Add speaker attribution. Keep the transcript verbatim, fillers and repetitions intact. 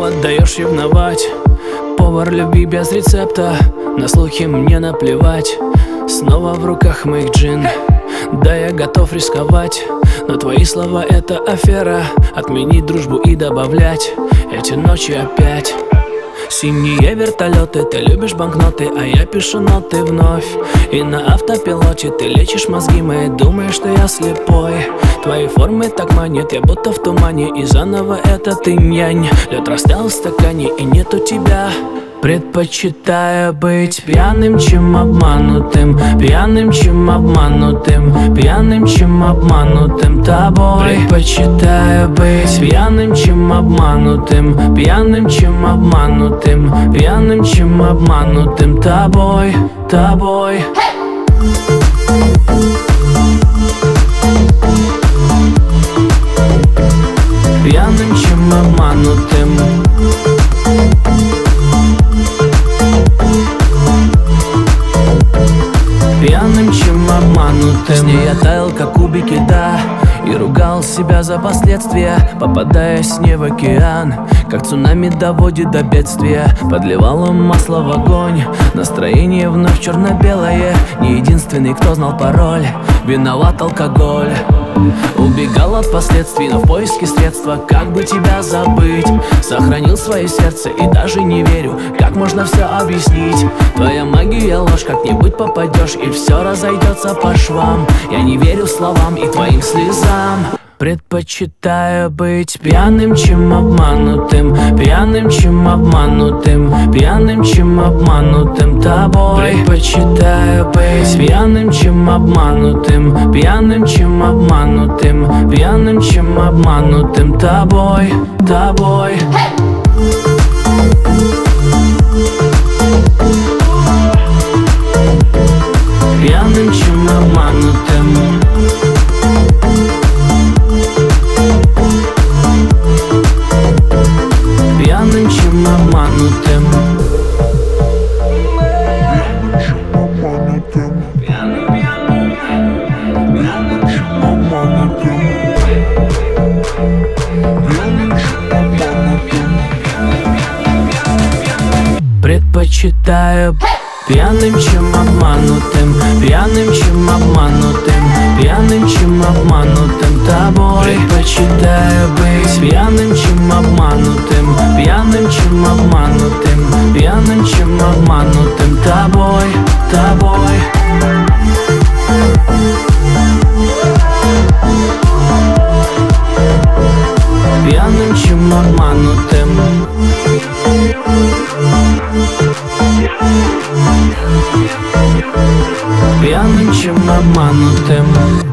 Speaker 1: отдаешь ревновать. Повар любви без рецепта, на слухи мне наплевать. Снова в руках моих джин, да я готов рисковать. Но твои слова это афера, отменить дружбу и добавлять эти ночи опять. Синие вертолеты, ты любишь банкноты, а я пишу ноты вновь. И на автопилоте ты лечишь мозги мои, думаешь, что я слепой. Твои формы так манят, я будто в тумане, и заново это ты нянь. Лед растаял в стакане, и нету тебя. Предпочитаю быть пьяным, чем обманутым, пьяным, чем обманутым, пьяным, чем обманутым тобой. Предпочитаю быть пьяным, чем обманутым, пьяным, чем обманутым, пьяным, чем обманутым тобой, тобой. Пьяным, чем обманутым. Пьяным, чем обманутым. С ней я таял, как кубики льда, и ругал себя за последствия, попадая с ней в океан. Как цунами доводит до бедствия, подливала масло в огонь. Настроение вновь черно-белое, не единственный, кто знал пароль. Виноват алкоголь. Убегал от последствий, но в поиске средства, как бы тебя забыть. Сохранил свое сердце и даже не верю, как можно все объяснить. Твоя магия ложь, как-нибудь попадешь, и все разойдется по швам. Я не верю словам и твоим слезам. Предпочитаю быть пьяным, чем обманутым, пьяным, чем обманутым, пьяным, чем обманутым тобой. Предпочитаю быть пьяным, чем обманутым, пьяным, чем обманутым, пьяным, чем обманутым тобой, тобой. Пьяным, чем обманутым. Пьяным, чем обманутым. Пьяным, пьяным, пьяным, чем обманутым. Пьяным, чем обманутым. Предпочитаю пьяным, чем обманутым, пьяным, чем обманутым, пьяным, чем обманутым тобой. Предпочитаю быть пьяным, чем обманутым, пьяным, чем обманутым, пьяным, чем обманутым тобой, тобой. Пьяным, чем обманутым. Пьяным, чем обманутым.